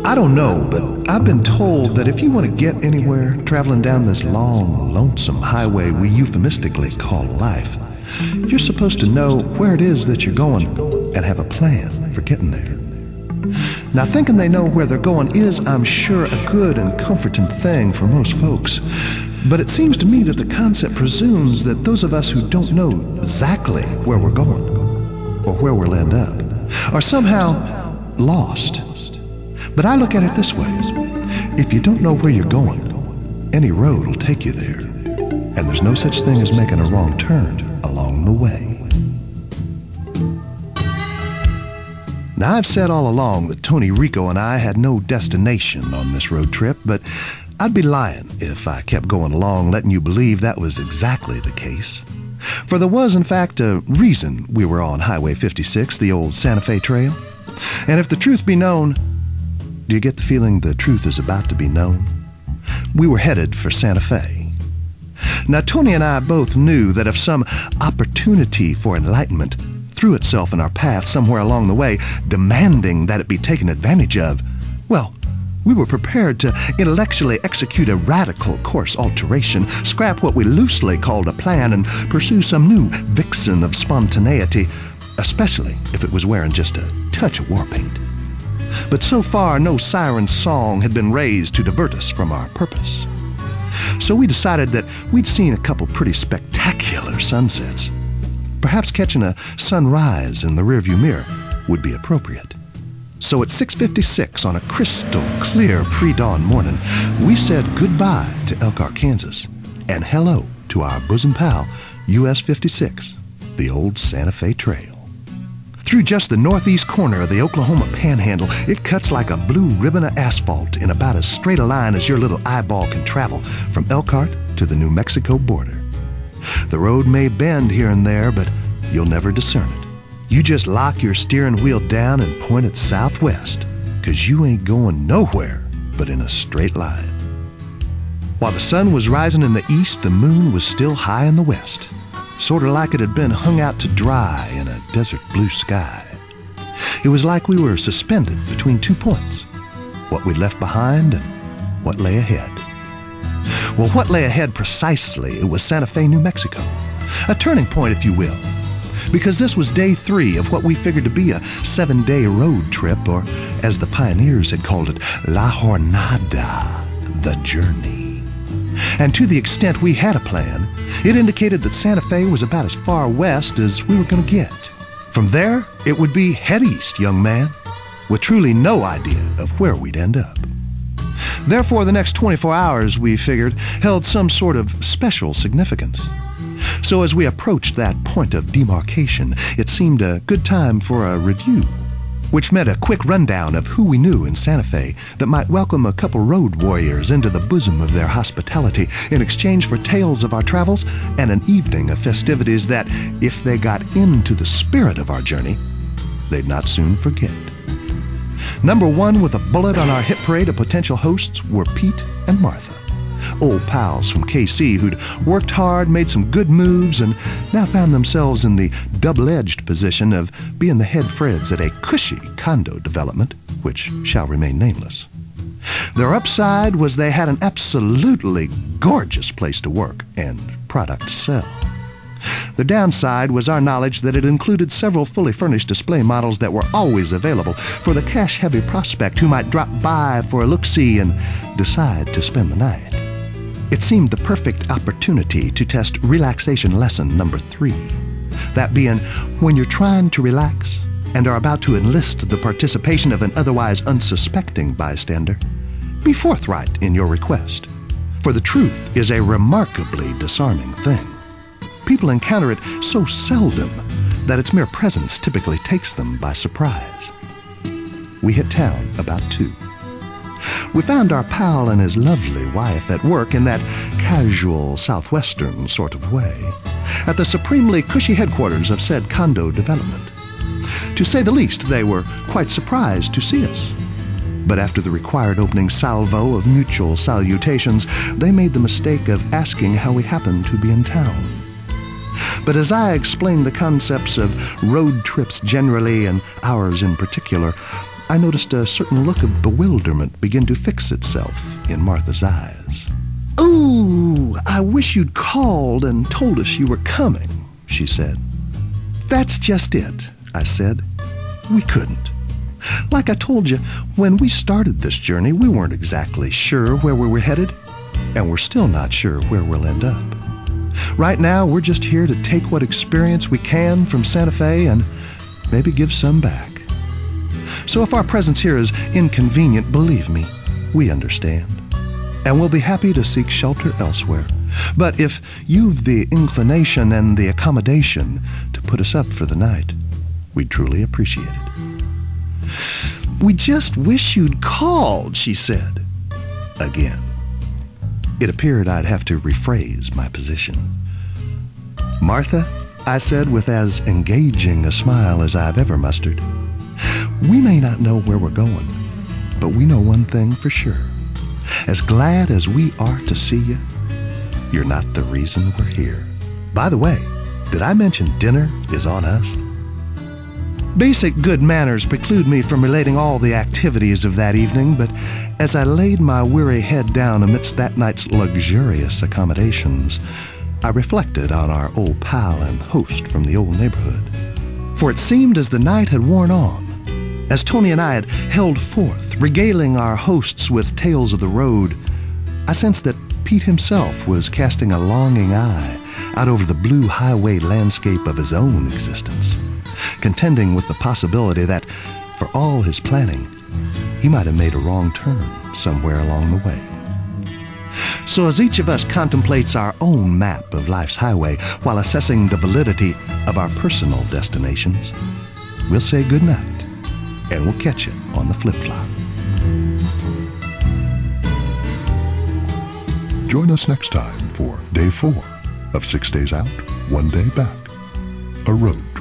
I don't know, but I've been told that if you want to get anywhere traveling down this long, lonesome highway we euphemistically call life, you're supposed to know where it is that you're going and have a plan for getting there. Now, thinking they know where they're going is, I'm sure, a good and comforting thing for most folks. But it seems to me that the concept presumes that those of us who don't know exactly where we're going or where we'll end up are somehow lost. But I look at it this way. If you don't know where you're going, any road will take you there. And there's no such thing as making a wrong turn along the way. Now, I've said all along that Tony Rico and I had no destination on this road trip, but I'd be lying if I kept going along letting you believe that was exactly the case. For there was, in fact, a reason we were on Highway 56, the old Santa Fe Trail. And if the truth be known, do you get the feeling the truth is about to be known? We were headed for Santa Fe. Now, Tony and I both knew that if some opportunity for enlightenment threw itself in our path somewhere along the way, demanding that it be taken advantage of, well, we were prepared to intellectually execute a radical course alteration, scrap what we loosely called a plan, and pursue some new vixen of spontaneity, especially if it was wearing just a touch of war paint. But so far, no siren song had been raised to divert us from our purpose. So we decided that we'd seen a couple pretty spectacular sunsets. Perhaps catching a sunrise in the rearview mirror would be appropriate. So at 6:56 on a crystal clear pre-dawn morning, we said goodbye to Elkhart, Kansas, and hello to our bosom pal, US 56, the old Santa Fe Trail. Through just the northeast corner of the Oklahoma Panhandle, it cuts like a blue ribbon of asphalt in about as straight a line as your little eyeball can travel from Elkhart to the New Mexico border. The road may bend here and there, but you'll never discern it. You just lock your steering wheel down and point it southwest, 'cause you ain't going nowhere but in a straight line. While the sun was rising in the east, the moon was still high in the west, sort of like it had been hung out to dry in a desert blue sky. It was like we were suspended between 2 points, what we'd left behind and what lay ahead. Well, what lay ahead precisely, it was Santa Fe, New Mexico. A turning point, if you will, because this was day 3 of what we figured to be a 7-day road trip, or as the pioneers had called it, La Jornada, the journey. And to the extent we had a plan, it indicated that Santa Fe was about as far west as we were going to get. From there, it would be head east, young man, with truly no idea of where we'd end up. Therefore, the next 24 hours, we figured, held some sort of special significance. So as we approached that point of demarcation, it seemed a good time for a review, which meant a quick rundown of who we knew in Santa Fe that might welcome a couple road warriors into the bosom of their hospitality in exchange for tales of our travels and an evening of festivities that, if they got into the spirit of our journey, they'd not soon forget. Number 1 with a bullet on our hit parade of potential hosts were Pete and Martha, old pals from KC who'd worked hard, made some good moves, and now found themselves in the double-edged position of being the head Freds at a cushy condo development, which shall remain nameless. Their upside was they had an absolutely gorgeous place to work and product to sell. The downside was our knowledge that it included several fully furnished display models that were always available for the cash-heavy prospect who might drop by for a look-see and decide to spend the night. It seemed the perfect opportunity to test relaxation lesson number 3. That being, when you're trying to relax and are about to enlist the participation of an otherwise unsuspecting bystander, be forthright in your request. For the truth is a remarkably disarming thing. People encounter it so seldom that its mere presence typically takes them by surprise. We hit town about 2. We found our pal and his lovely wife at work in that casual southwestern sort of way, at the supremely cushy headquarters of said condo development. To say the least, they were quite surprised to see us. But after the required opening salvo of mutual salutations, they made the mistake of asking how we happened to be in town. But as I explained the concepts of road trips generally and ours in particular, I noticed a certain look of bewilderment begin to fix itself in Martha's eyes. "Ooh, I wish you'd called and told us you were coming," she said. "That's just it," I said. "We couldn't. Like I told you, when we started this journey, we weren't exactly sure where we were headed, and we're still not sure where we'll end up. Right now, we're just here to take what experience we can from Santa Fe and maybe give some back. So if our presence here is inconvenient, believe me, we understand. And we'll be happy to seek shelter elsewhere. But if you've the inclination and the accommodation to put us up for the night, we'd truly appreciate it." "We just wish you'd called," she said. Again. It appeared I'd have to rephrase my position. "Martha," I said with as engaging a smile as I've ever mustered, "we may not know where we're going, but we know one thing for sure. As glad as we are to see you, you're not the reason we're here. By the way, did I mention dinner is on us?" Basic good manners preclude me from relating all the activities of that evening, but as I laid my weary head down amidst that night's luxurious accommodations, I reflected on our old pal and host from the old neighborhood. For it seemed as the night had worn on, as Tony and I had held forth, regaling our hosts with tales of the road, I sensed that Pete himself was casting a longing eye out over the blue highway landscape of his own existence, contending with the possibility that, for all his planning, he might have made a wrong turn somewhere along the way. So as each of us contemplates our own map of life's highway while assessing the validity of our personal destinations, we'll say good night, and we'll catch you on the flip-flop. Join us next time for Day 4 of 6 Days Out, 1 Day Back, a road